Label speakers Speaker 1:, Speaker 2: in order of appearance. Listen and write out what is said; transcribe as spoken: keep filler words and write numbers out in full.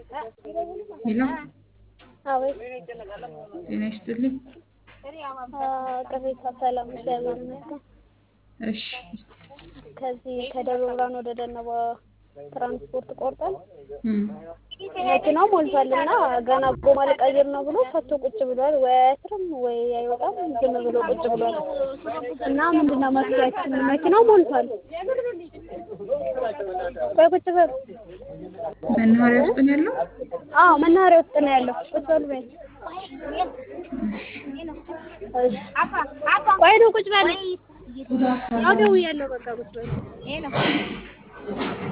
Speaker 1: ሄሎ
Speaker 2: አቤት
Speaker 1: ጤና ይስጥልኝ።
Speaker 2: ቅሬታ ሰላም እግዚአብሔር ይመስገን።
Speaker 1: እሺ
Speaker 2: ከዚህ ከደብረ ብርሃን ወደ ደነባ ትራንስፖርት ቆርጠን
Speaker 1: እም
Speaker 2: መኪናው ሞልቷልና ገና ጎማ ልቀይር ነው ብሎ ፈቶ ቁጭ ብሏል። ወይ አያስርም ወይ አይወጣም ዝም ብሎ ቁጭ ብሏል። እና ምንድነው መፍትሄያችን? መኪናው ሞልቷል። ቆይ ቁጭ በል።
Speaker 1: መናኸሪያ ውስጥ ነው ያለው?
Speaker 2: አዎ መናኸሪያ ውስጥ ነው ያለው። ቁጭ በል በይ። ቆይ ነው ቁጭ በል። ያው ደውያለሁ በቃ ቁጭ በል።